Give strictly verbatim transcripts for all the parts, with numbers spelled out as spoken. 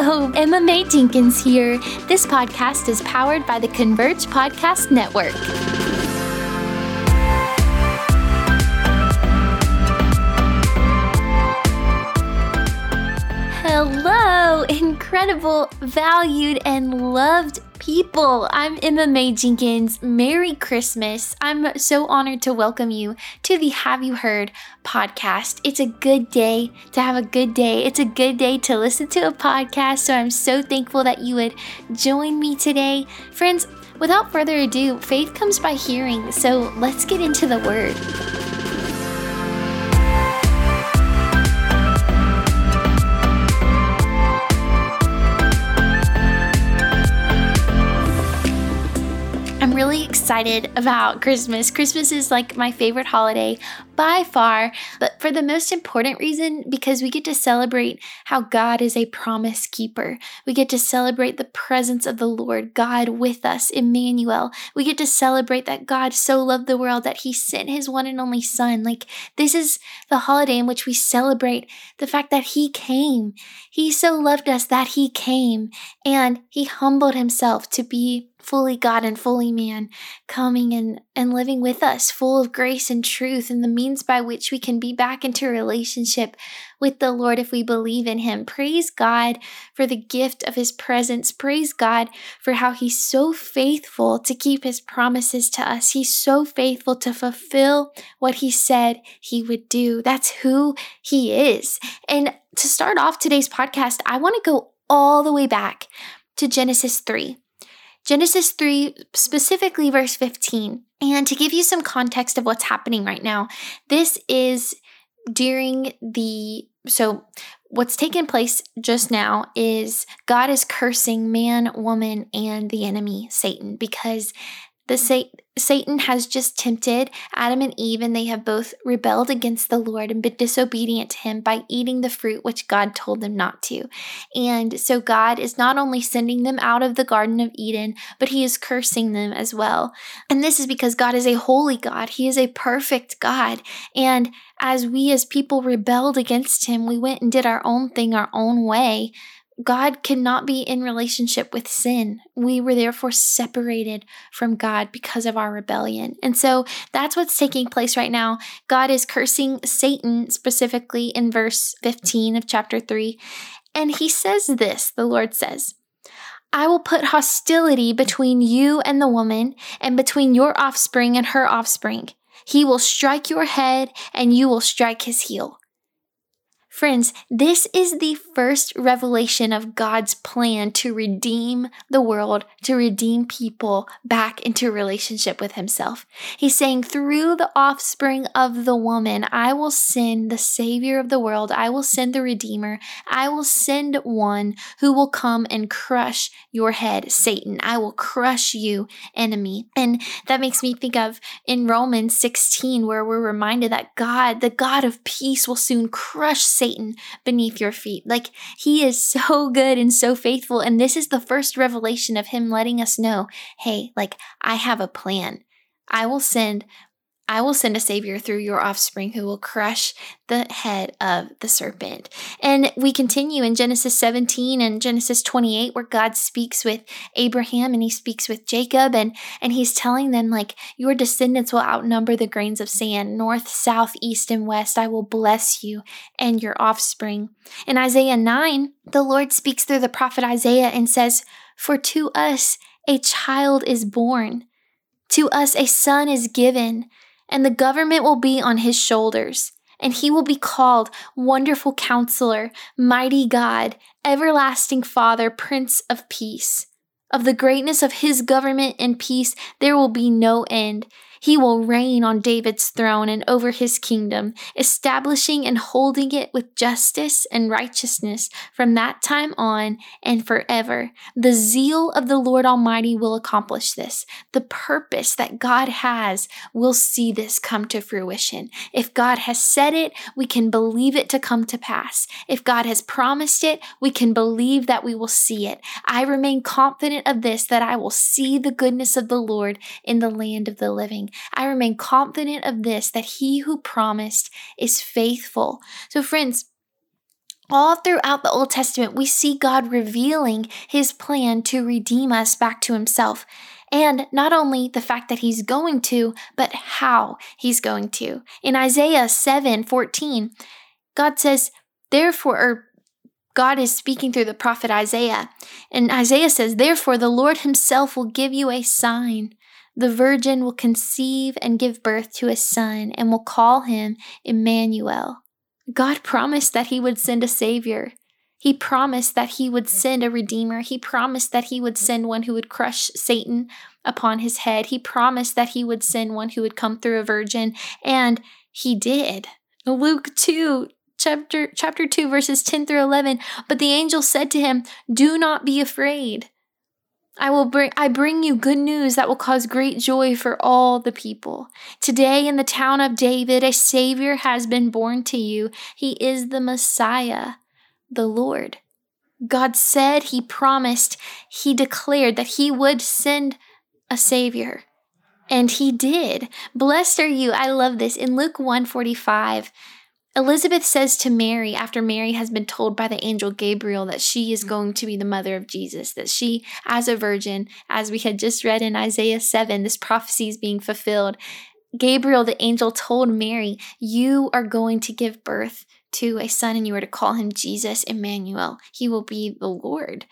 Hello, Emma Mae Jenkins here. This podcast is powered by the Converge Podcast Network. Hello, incredible, valued, and loved people. I'm Emma Mae Jenkins. Merry Christmas. I'm so honored to welcome you to the Have You Heard podcast. It's a good day to have a good day. It's a good day to listen to a podcast. So I'm so thankful that you would join me today. Friends, without further ado, faith comes by hearing. So let's get into the word. I'm really excited about Christmas. Christmas is like my favorite holiday by far, but for the most important reason, because we get to celebrate how God is a promise keeper. We get to celebrate the presence of the Lord, God with us, Emmanuel. We get to celebrate that God so loved the world that he sent his one and only son. Like, this is the holiday in which we celebrate the fact that he came. He so loved us that he came, and he humbled himself to be fully God and fully man, coming and, and living with us, full of grace and truth, and the means by which we can be back into relationship with the Lord if we believe in him. Praise God for the gift of his presence. Praise God for how he's so faithful to keep his promises to us. He's so faithful to fulfill what he said he would do. That's who he is. And to start off today's podcast, I want to go all the way back to Genesis three. Genesis three, specifically verse fifteen. And to give you some context of what's happening right now, this is during the, so what's taken place just now is God is cursing man, woman, and the enemy, Satan, because the Sa- Satan has just tempted Adam and Eve, and they have both rebelled against the Lord and been disobedient to him by eating the fruit which God told them not to. And so God is not only sending them out of the Garden of Eden, but he is cursing them as well. And this is because God is a holy God. He is a perfect God. And as we as people rebelled against him, we went and did our own thing our own way. God cannot be in relationship with sin. We were therefore separated from God because of our rebellion. And so that's what's taking place right now. God is cursing Satan specifically in verse fifteen of chapter three. And he says this, the Lord says, I will put hostility between you and the woman, and between your offspring and her offspring. He will strike your head, and you will strike his heel. Friends, this is the first revelation of God's plan to redeem the world, to redeem people back into relationship with himself. He's saying, through the offspring of the woman, I will send the Savior of the world. I will send the Redeemer. I will send one who will come and crush your head, Satan. I will crush you, enemy. And that makes me think of in Romans sixteen, where we're reminded that God, the God of peace, will soon crush Satan beneath your feet. Like, he is so good and so faithful. And this is the first revelation of him letting us know, hey, like, I have a plan. I will send I will send a savior through your offspring who will crush the head of the serpent. And we continue in Genesis seventeen and Genesis twenty-eight, where God speaks with Abraham and he speaks with Jacob, and, and he's telling them, like, your descendants will outnumber the grains of sand, north, south, east, and west. I will bless you and your offspring. In Isaiah nine, the Lord speaks through the prophet Isaiah and says, for to us a child is born, to us a son is given, and the government will be on his shoulders, and he will be called Wonderful Counselor, Mighty God, Everlasting Father, Prince of Peace. Of the greatness of his government and peace, there will be no end. He will reign on David's throne and over his kingdom, establishing and holding it with justice and righteousness from that time on and forever. The zeal of the Lord Almighty will accomplish this. The purpose that God has will see this come to fruition. If God has said it, we can believe it to come to pass. If God has promised it, we can believe that we will see it. I remain confident of this, that I will see the goodness of the Lord in the land of the living. I remain confident of this, that he who promised is faithful. So friends, All throughout the Old Testament, we see God revealing his plan to redeem us back to himself. And not only the fact that he's going to, but how he's going to. In Isaiah seven fourteen, God says, therefore, or God is speaking through the prophet Isaiah. And Isaiah says, therefore, the Lord himself will give you a sign. The virgin will conceive and give birth to a son and will call him Emmanuel. God promised that he would send a savior. He promised that he would send a redeemer. He promised that he would send one who would crush Satan upon his head. He promised that he would send one who would come through a virgin, and he did. Luke two, chapter, chapter two, verses ten through eleven, but the angel said to him, do not be afraid. I will bring I bring you good news that will cause great joy for all the people. Today in the town of David, a Savior has been born to you. He is the Messiah, the Lord. God said, he promised, he declared that he would send a Savior. And he did. Blessed are you. I love this. In Luke one forty-five, Elizabeth says to Mary, after Mary has been told by the angel Gabriel that she is going to be the mother of Jesus, that she, as a virgin, as we had just read in Isaiah seven, this prophecy is being fulfilled. Gabriel, the angel, told Mary, you are going to give birth to a son and you are to call him Jesus, Emmanuel. He will be the Lord.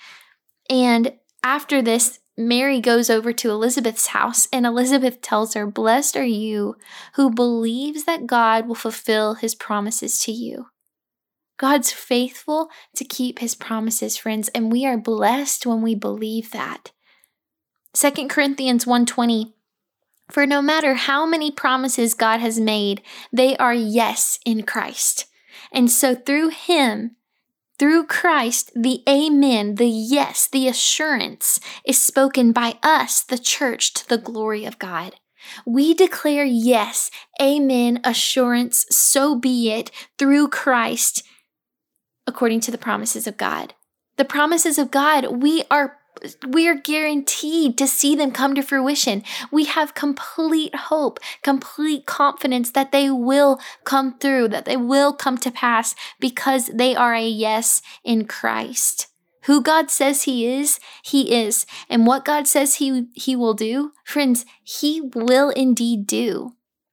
And after this, Mary goes over to Elizabeth's house, and Elizabeth tells her, blessed are you who believes that God will fulfill his promises to you. God's faithful to keep his promises, friends, and we are blessed when we believe that. Second Corinthians one twenty, for no matter how many promises God has made, they are yes in Christ. And so through him, through Christ, the amen, the yes, the assurance is spoken by us, the church, to the glory of God. We declare yes, amen, assurance, so be it, through Christ, according to the promises of God. The promises of God, we are we are guaranteed to see them come to fruition. We have complete hope, complete confidence that they will come through, that they will come to pass because they are a yes in Christ. Who God says he is, he is. And what God says he, he will do, friends, he will indeed do.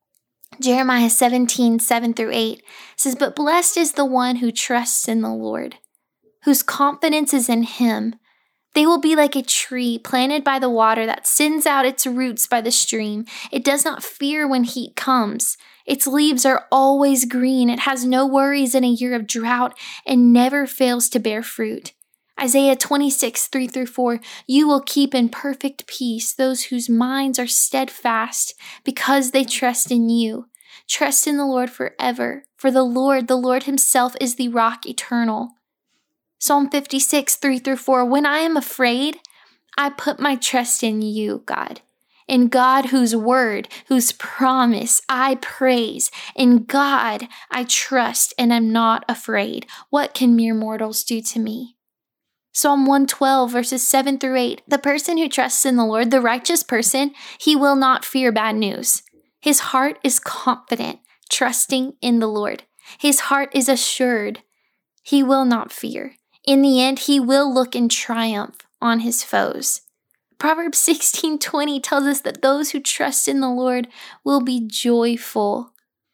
Jeremiah seventeen, seven through eight says, but blessed is the one who trusts in the Lord, whose confidence is in him. They will be like a tree planted by the water that sends out its roots by the stream. It does not fear when heat comes. Its leaves are always green. It has no worries in a year of drought and never fails to bear fruit. Isaiah twenty-six, three through four, you will keep in perfect peace those whose minds are steadfast because they trust in you. Trust in the Lord forever, for the Lord, the Lord himself is the rock eternal. Psalm fifty-six, three through four, when I am afraid, I put my trust in you, God. In God whose word, whose promise I praise. In God I trust and am not afraid. What can mere mortals do to me? Psalm one twelve, verses seven through eight, the person who trusts in the Lord, the righteous person, he will not fear bad news. His heart is confident, trusting in the Lord. His heart is assured. He will not fear. In the end, he will look in triumph on his foes. Proverbs sixteen twenty tells us that those who trust in the Lord will be joyful.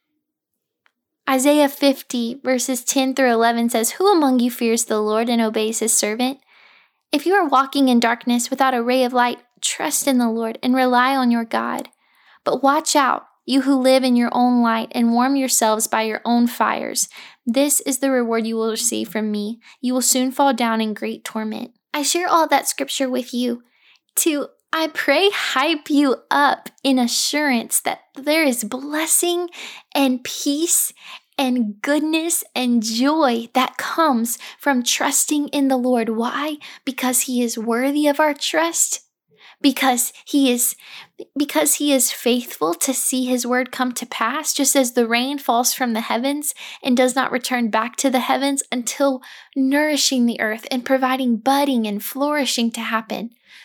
Isaiah fifty, verses ten through eleven says, who among you fears the Lord and obeys his servant? If you are walking in darkness without a ray of light, trust in the Lord and rely on your God. But watch out, you who live in your own light and warm yourselves by your own fires. This is the reward you will receive from me. You will soon fall down in great torment. I share all that scripture with you to, I pray, hype you up in assurance that there is blessing and peace and goodness and joy that comes from trusting in the Lord. Why? Because he is worthy of our trust. Because he is because he is faithful to see his word come to pass, just as the rain falls from the heavens and does not return back to the heavens until nourishing the earth and providing budding and flourishing to happen.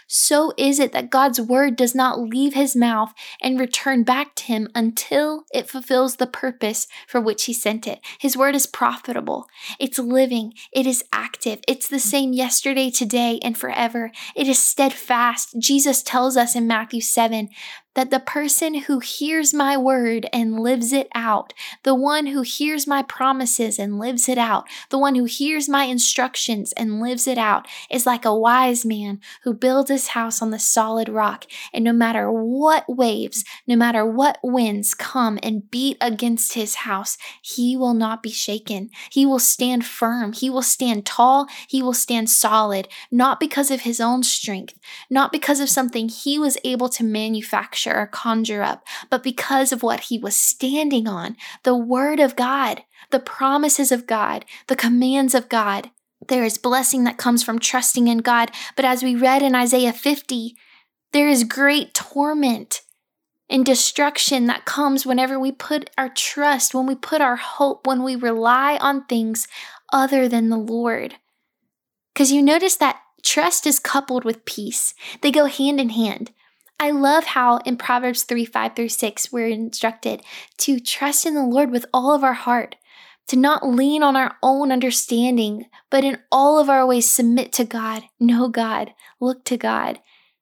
so is it that God's word does not leave his mouth and return back to him until it fulfills the purpose for which he sent it. His word is profitable. It's living. It is active. It's the same yesterday, today, and forever. It is steadfast. Jesus tells us in Matthew seven that the person who hears my word and lives it out, the one who hears my promises and lives it out, the one who hears my instructions and lives it out, is like a wise man who builds his house on the solid rock. And no matter what waves, no matter what winds come and beat against his house, he will not be shaken. He will stand firm. He will stand tall. He will stand solid, not because of his own strength, not because of something he was able to manufacture or conjure up, but because of what he was standing on, the word of God, the promises of God, the commands of God. There is blessing that comes from trusting in God, but as we read in Isaiah fifty, there is great torment and destruction that comes whenever we put our trust, when we put our hope, when we rely on things other than the Lord. Because you notice that trust is coupled with peace. They go hand in hand. I love how in Proverbs three, five through six, we're instructed to trust in the Lord with all of our heart, to not lean on our own understanding, but in all of our ways submit to God, know God, look to God,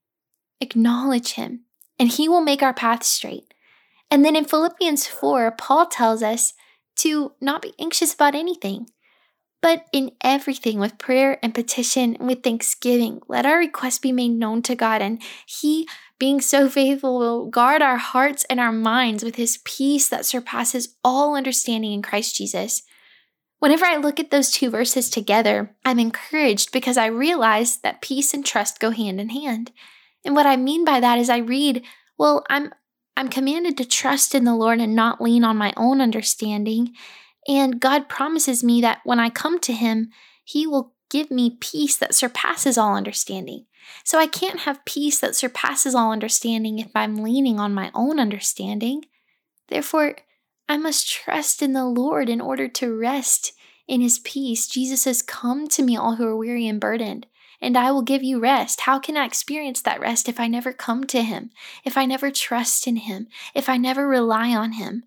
acknowledge him, and he will make our path straight. And then in Philippians four, Paul tells us to not be anxious about anything, but in everything with prayer and petition and with thanksgiving, let our requests be made known to God, and he, being so faithful, will guard our hearts and our minds with his peace that surpasses all understanding in Christ Jesus. Whenever I look at those two verses together, I'm encouraged because I realize that peace and trust go hand in hand. And what I mean by that is I read, well, I'm I'm commanded to trust in the Lord and not lean on my own understanding. And God promises me that when I come to him, he will give me peace that surpasses all understanding. So I can't have peace that surpasses all understanding if I'm leaning on my own understanding. Therefore, I must trust in the Lord in order to rest in his peace. Jesus says, "Come to me, all who are weary and burdened, and I will give you rest." How can I experience that rest if I never come to him, if I never trust in him, if I never rely on him?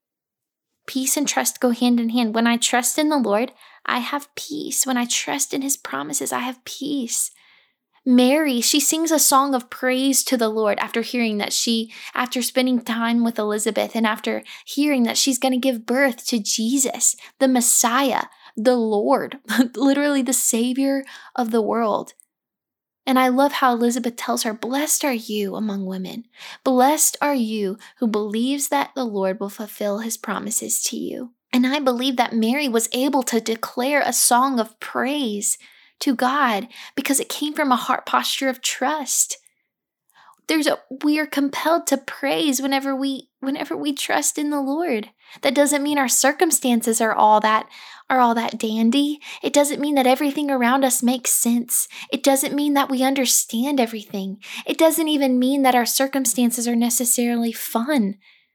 Peace and trust go hand in hand. When I trust in the Lord, I have peace. When I trust in his promises, I have peace. Mary, she sings a song of praise to the Lord after hearing that she, after spending time with Elizabeth and after hearing that she's going to give birth to Jesus, the Messiah, the Lord, literally the Savior of the world. And I love how Elizabeth tells her, "Blessed are you among women. Blessed are you who believes that the Lord will fulfill his promises to you." And I believe that Mary was able to declare a song of praise to God because it came from a heart posture of trust. There's a, we are compelled to praise whenever we whenever we trust in the Lord. That doesn't mean our circumstances are all that are all that dandy. It doesn't mean that everything around us makes sense. It doesn't mean that we understand everything. It doesn't even mean that our circumstances are necessarily fun.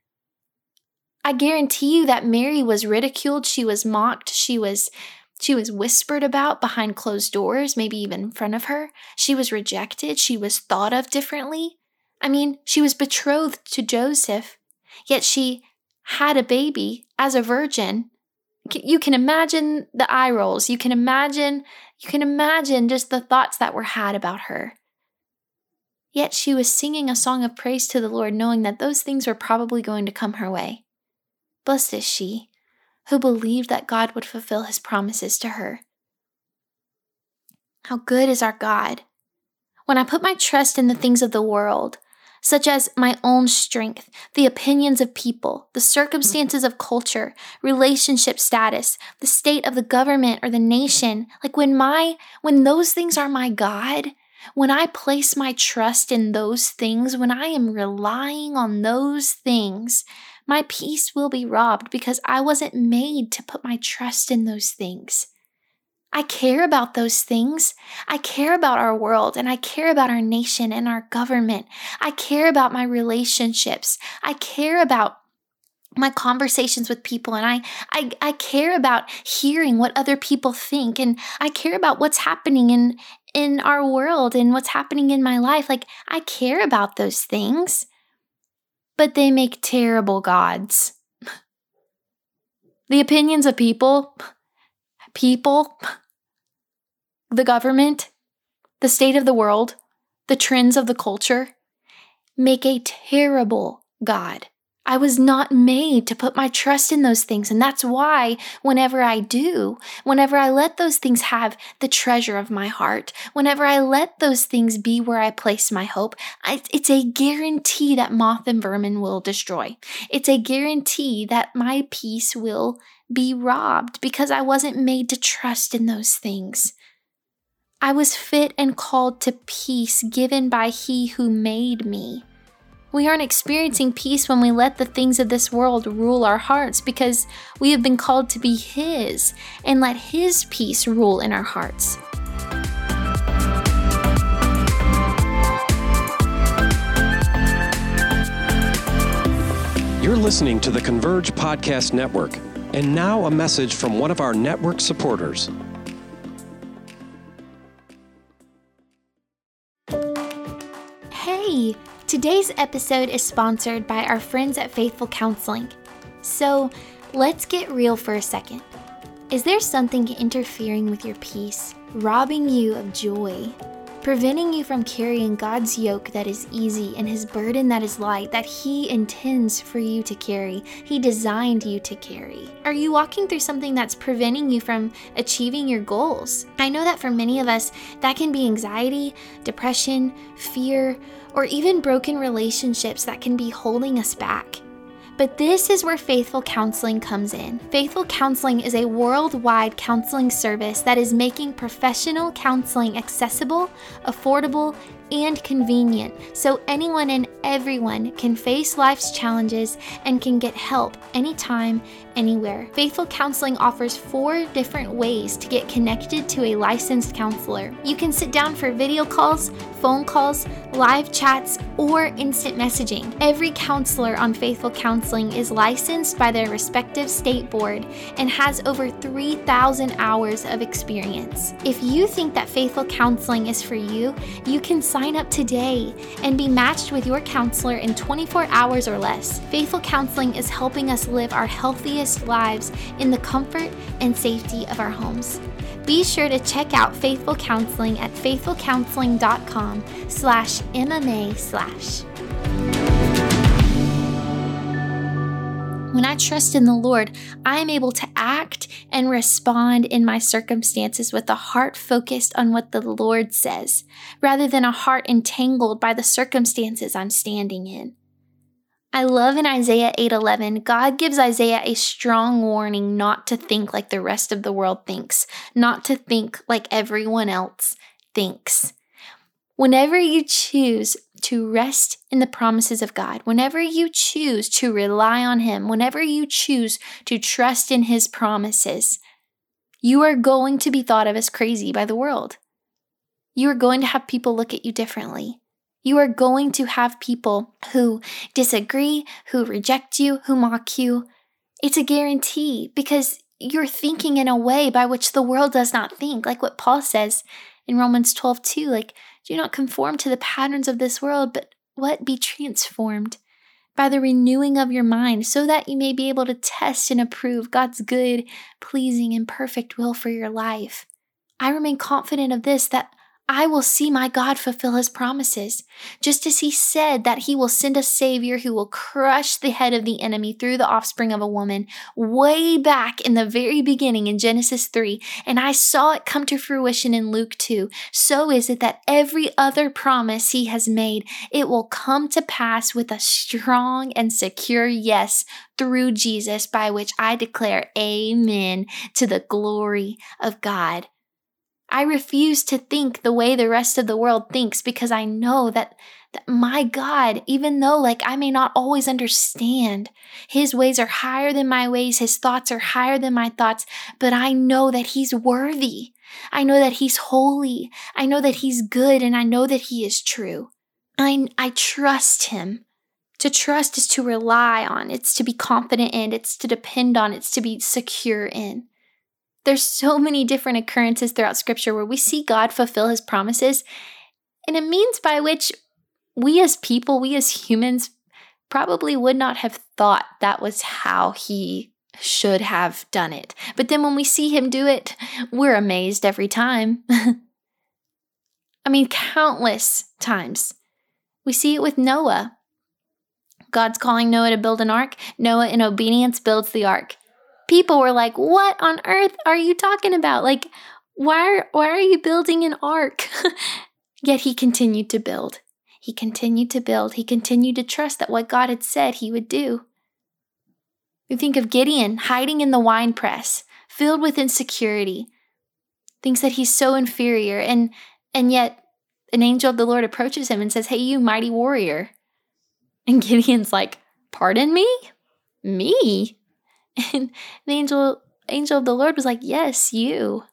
I guarantee you that Mary was ridiculed, she was mocked, she was She was whispered about behind closed doors, maybe even in front of her. She was rejected. She was thought of differently. I mean, she was betrothed to Joseph, yet she had a baby as a virgin. You can imagine the eye rolls. You can imagine, you can imagine just the thoughts that were had about her. Yet she was singing a song of praise to the Lord, knowing that those things were probably going to come her way. Blessed is she who believed that God would fulfill his promises to her. How good is our God? When I put my trust in the things of the world, such as my own strength, the opinions of people, the circumstances of culture, relationship status, the state of the government or the nation, like when my, when those things are my God, when I place my trust in those things, when I am relying on those things, my peace will be robbed because I wasn't made to put my trust in those things. I care about those things. I care about our world and I care about our nation and our government. I care about my relationships. I care about my conversations with people, and I, I, I care about hearing what other people think, and I care about what's happening in, in our world and what's happening in my life. Like, I care about those things, but they make terrible gods. The opinions of people, people, the government, the state of the world, the trends of the culture make a terrible God. I was not made to put my trust in those things. And that's why whenever I do, whenever I let those things have the treasure of my heart, whenever I let those things be where I place my hope, I, it's a guarantee that moth and vermin will destroy. It's a guarantee that my peace will be robbed because I wasn't made to trust in those things. I was fit and called to peace given by He who made me. We aren't experiencing peace when we let the things of this world rule our hearts because we have been called to be His and let His peace rule in our hearts. You're listening to the Converge Podcast Network, and now a message from one of our network supporters. Hey! Today's episode is sponsored by our friends at Faithful Counseling. So let's get real for a second. Is there something interfering with your peace, robbing you of joy, preventing you from carrying God's yoke that is easy and His burden that is light, that He intends for you to carry, He designed you to carry? Are you walking through something that's preventing you from achieving your goals? I know that for many of us, that can be anxiety, depression, fear, or even broken relationships that can be holding us back. But this is where Faithful Counseling comes in. Faithful Counseling is a worldwide counseling service that is making professional counseling accessible, affordable, and convenient, so anyone and everyone can face life's challenges and can get help anytime, anywhere. Faithful Counseling offers four different ways to get connected to a licensed counselor. You can sit down for video calls, phone calls, live chats, or instant messaging. Every counselor on Faithful Counseling is licensed by their respective state board and has over three thousand hours of experience. If you think that Faithful Counseling is for you, you can sign up today and be matched with your counselor in twenty-four hours or less. Faithful Counseling is helping us live our healthiest lives in the comfort and safety of our homes. Be sure to check out Faithful Counseling at faithfulcounseling.com slash MMA slash. When I trust in the Lord, I am able to act and respond in my circumstances with a heart focused on what the Lord says, rather than a heart entangled by the circumstances I'm standing in. I love in Isaiah eight eleven, God gives Isaiah a strong warning not to think like the rest of the world thinks, not to think like everyone else thinks. Whenever you choose to rest in the promises of God, whenever you choose to rely on Him, whenever you choose to trust in His promises, you are going to be thought of as crazy by the world. You are going to have people look at you differently. You are going to have people who disagree, who reject you, who mock you. It's a guarantee because you're thinking in a way by which the world does not think, like what Paul says in Romans twelve two, like, do not conform to the patterns of this world, but what? Be transformed by the renewing of your mind so that you may be able to test and approve God's good, pleasing, and perfect will for your life. I remain confident of this, that I will see my God fulfill His promises, just as He said that He will send a Savior who will crush the head of the enemy through the offspring of a woman way back in the very beginning in Genesis three, and I saw it come to fruition in Luke two. So is it that every other promise He has made, it will come to pass with a strong and secure yes through Jesus, by which I declare amen to the glory of God. I refuse to think the way the rest of the world thinks because I know that, that my God, even though like I may not always understand, His ways are higher than my ways, His thoughts are higher than my thoughts, but I know that He's worthy. I know that He's holy. I know that He's good, and I know that He is true. I, I trust Him. To trust is to rely on. It's to be confident in. It's to depend on. It's to be secure in. There's so many different occurrences throughout Scripture where we see God fulfill his promises in a means by which we as people, we as humans, probably would not have thought that was how he should have done it. But then when we see him do it, we're amazed every time. I mean, countless times. We see it with Noah. God's calling Noah to build an ark. Noah, in obedience, builds the ark. People were like, what on earth are you talking about? Like, why are, why are you building an ark? Yet he continued to build. He continued to build. He continued to trust that what God had said he would do. We think of Gideon hiding in the wine press, filled with insecurity, thinks that he's so inferior, and, and yet an angel of the Lord approaches him and says, hey, you mighty warrior. And Gideon's like, pardon me? Me? And the angel, angel of the Lord was like, yes, you.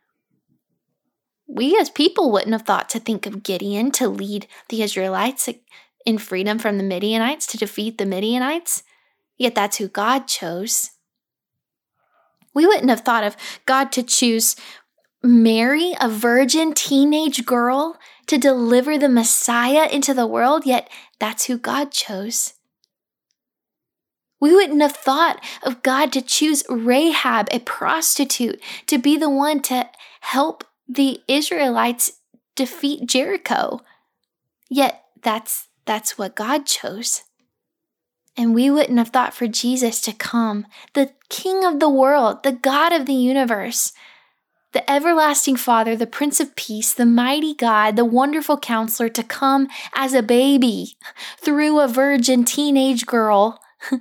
We as people wouldn't have thought to think of Gideon to lead the Israelites in freedom from the Midianites, to defeat the Midianites. Yet that's who God chose. We wouldn't have thought of God to choose Mary, a virgin teenage girl, to deliver the Messiah into the world, yet that's who God chose. We wouldn't have thought of God to choose Rahab, a prostitute, to be the one to help the Israelites defeat Jericho. Yet that's that's what God chose. And we wouldn't have thought for Jesus to come, the King of the world, the God of the universe, the everlasting Father, the Prince of Peace, the mighty God, the wonderful Counselor, to come as a baby through a virgin teenage girl,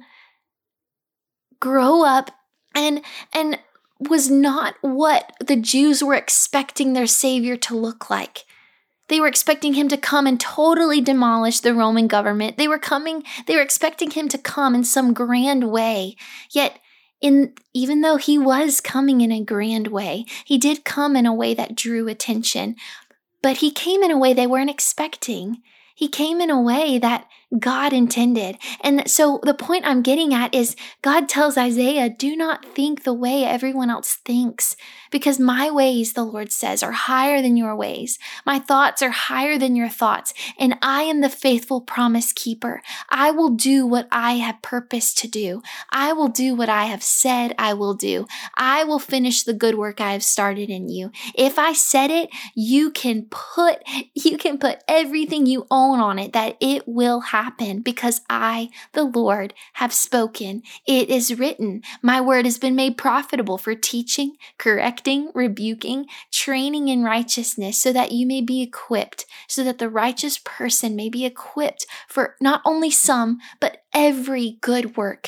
grow up and and was not what the Jews were expecting their Savior to look like. They were expecting him to come and totally demolish the Roman government. They were coming, they were expecting him to come in some grand way. Yet, in even though he was coming in a grand way, he did come in a way that drew attention. But he came in a way they weren't expecting. He came in a way that God intended. And so the point I'm getting at is God tells Isaiah, do not think the way everyone else thinks, because my ways, the Lord says, are higher than your ways. My thoughts are higher than your thoughts. And I am the faithful promise keeper. I will do what I have purposed to do. I will do what I have said I will do. I will finish the good work I have started in you. If I said it, you can put, you can put everything you own on it, that it will happen, because I, the Lord, have spoken. It is written. My word has been made profitable for teaching, correcting, rebuking, training in righteousness, so that you may be equipped, so that the righteous person may be equipped for not only some, but every good work.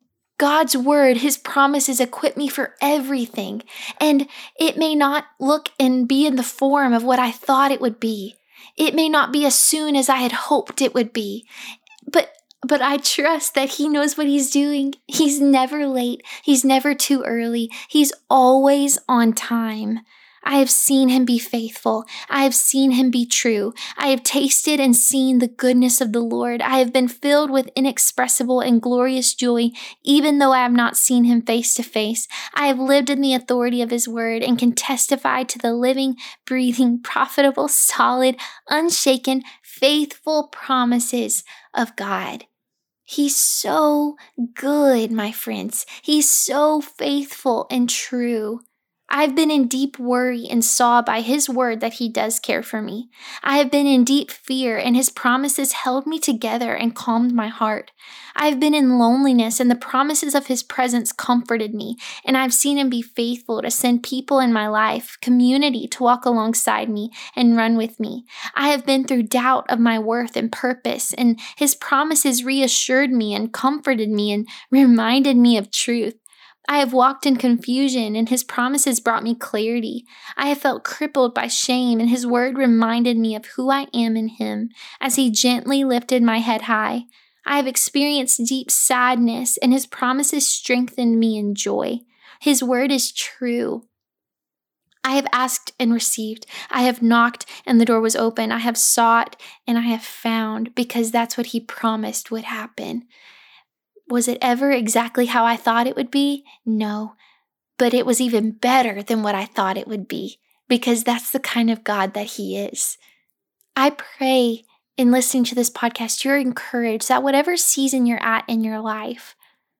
God's word, his promises equip me for everything. And it may not look and be in the form of what I thought it would be. It may not be as soon as I had hoped it would be, but but I trust that he knows what he's doing. He's never late. He's never too early. He's always on time. I have seen him be faithful. I have seen him be true. I have tasted and seen the goodness of the Lord. I have been filled with inexpressible and glorious joy, even though I have not seen him face to face. I have lived in the authority of his word and can testify to the living, breathing, profitable, solid, unshaken, faithful promises of God. He's so good, my friends. He's so faithful and true. I've been in deep worry and saw by his word that he does care for me. I have been in deep fear, and his promises held me together and calmed my heart. I have been in loneliness, and the promises of his presence comforted me, and I've seen him be faithful to send people in my life, community to walk alongside me and run with me. I have been through doubt of my worth and purpose, and his promises reassured me and comforted me and reminded me of truth. I have walked in confusion, and his promises brought me clarity. I have felt crippled by shame, and his word reminded me of who I am in him as he gently lifted my head high. I have experienced deep sadness, and his promises strengthened me in joy. His word is true. I have asked and received. I have knocked, and the door was open. I have sought, and I have found, because that's what he promised would happen. Was it ever exactly how I thought it would be? No. but it was even better than what I thought it would be, because that's the kind of God that He is. I pray in listening to this podcast, you're encouraged that whatever season you're at in your life,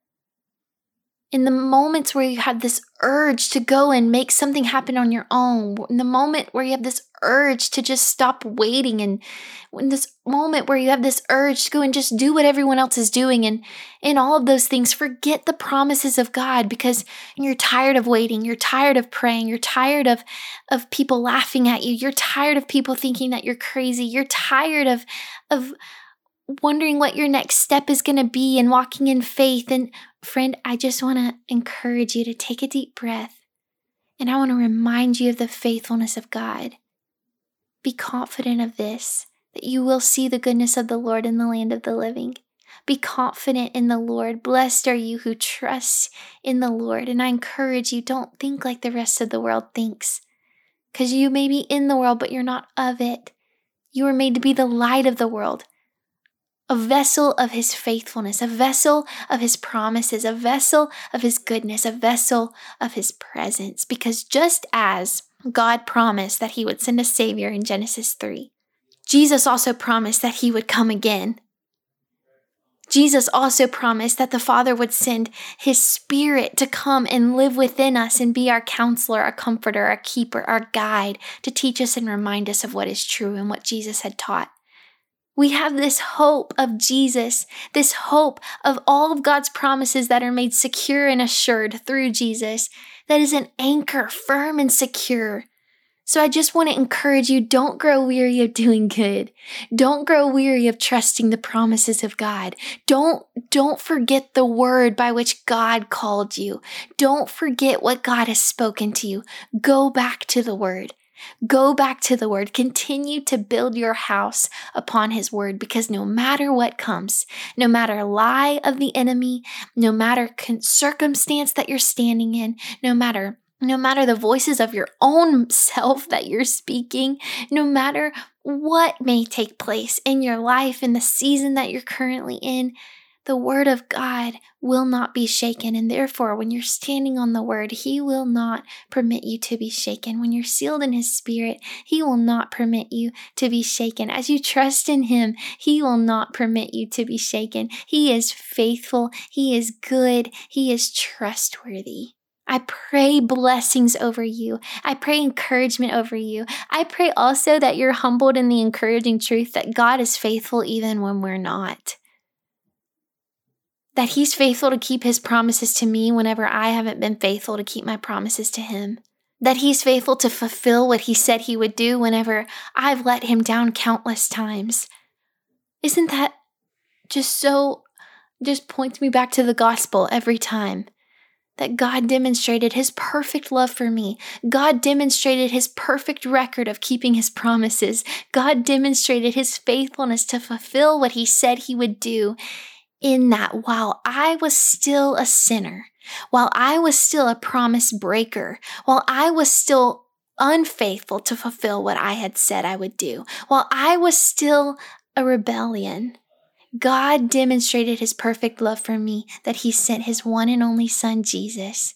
in the moments where you have this urge to go and make something happen on your own, in the moment where you have this urge to just stop waiting, and in this moment where you have this urge to go and just do what everyone else is doing, and in all of those things, forget the promises of God, because you're tired of waiting, you're tired of praying, you're tired of, of people laughing at you, you're tired of people thinking that you're crazy, you're tired of, of wondering what your next step is going to be and walking in faith. And friend, I just want to encourage you to take a deep breath, and I want to remind you of the faithfulness of God. Be confident of this, that you will see the goodness of the Lord in the land of the living. Be confident in the Lord. Blessed are you who trust in the Lord. And I encourage you, don't think like the rest of the world thinks, because you may be in the world, but you're not of it. You were made to be the light of the world, a vessel of His faithfulness, a vessel of His promises, a vessel of His goodness, a vessel of His presence. Because just as God promised that He would send a Savior in Genesis three, Jesus also promised that He would come again. Jesus also promised that the Father would send His Spirit to come and live within us and be our counselor, our comforter, our keeper, our guide, to teach us and remind us of what is true and what Jesus had taught. We have this hope of Jesus, this hope of all of God's promises that are made secure and assured through Jesus, that is an anchor, firm and secure. So I just want to encourage you, don't grow weary of doing good. Don't grow weary of trusting the promises of God. Don't, don't forget the word by which God called you. Don't forget what God has spoken to you. Go back to the word. Go back to the word. Continue to build your house upon His word, because no matter what comes, no matter lie of the enemy, no matter circumstance that you're standing in, no matter no matter the voices of your own self that you're speaking, no matter what may take place in your life in the season that you're currently in, the word of God will not be shaken. And therefore, when you're standing on the word, He will not permit you to be shaken. When you're sealed in His Spirit, He will not permit you to be shaken. As you trust in Him, He will not permit you to be shaken. He is faithful. He is good. He is trustworthy. I pray blessings over you. I pray encouragement over you. I pray also that you're humbled in the encouraging truth that God is faithful even when we're not. That He's faithful to keep His promises to me whenever I haven't been faithful to keep my promises to Him. That He's faithful to fulfill what He said He would do whenever I've let Him down countless times. Isn't that just so, just points me back to the gospel every time? That God demonstrated His perfect love for me. God demonstrated His perfect record of keeping His promises. God demonstrated His faithfulness to fulfill what He said He would do, in that while I was still a sinner, while I was still a promise breaker, while I was still unfaithful to fulfill what I had said I would do, while I was still a rebellion, God demonstrated His perfect love for me, that He sent His one and only Son, Jesus,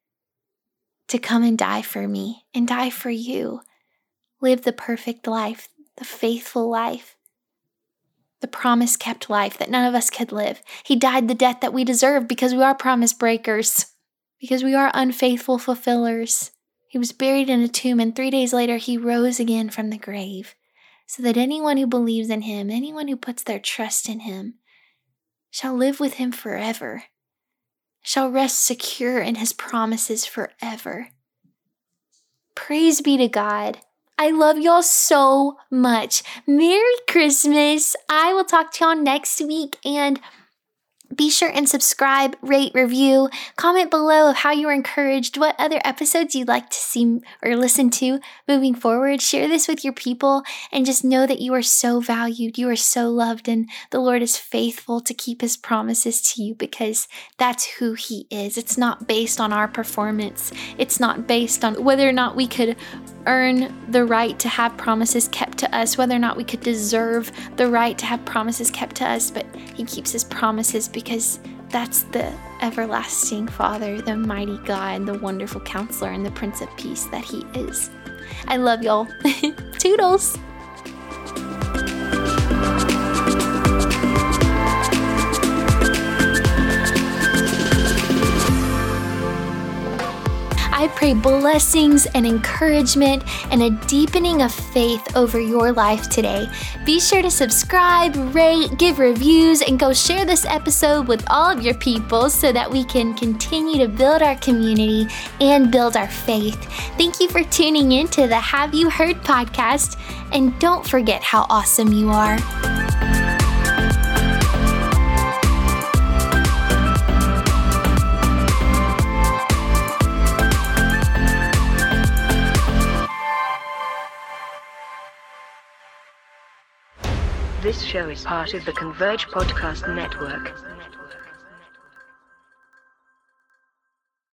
to come and die for me and die for you. Live the perfect life, the faithful life, the promise-kept life that none of us could live. He died the death that we deserve because we are promise breakers, because we are unfaithful fulfillers. He was buried in a tomb, and three days later He rose again from the grave, so that anyone who believes in Him, anyone who puts their trust in Him, shall live with Him forever, shall rest secure in His promises forever. Praise be to God. I love y'all so much. Merry Christmas. I will talk to y'all next week, and be sure and subscribe, rate, review, comment below of how you were encouraged, what other episodes you'd like to see or listen to moving forward. Share this with your people, and just know that you are so valued, you are so loved, and the Lord is faithful to keep His promises to you, because that's who He is. It's not based on our performance. It's not based on whether or not we could earn the right to have promises kept to us, whether or not we could deserve the right to have promises kept to us, but He keeps His promises because That's the everlasting Father, the mighty God, the wonderful Counselor, and the Prince of Peace that He is. I love y'all. Toodles! I pray blessings and encouragement and a deepening of faith over your life today. Be sure to subscribe, rate, give reviews, and go share this episode with all of your people so that we can continue to build our community and build our faith. Thank you for tuning in to the Have You Heard podcast, and don't forget how awesome you are. This show is part of the Converge Podcast Network.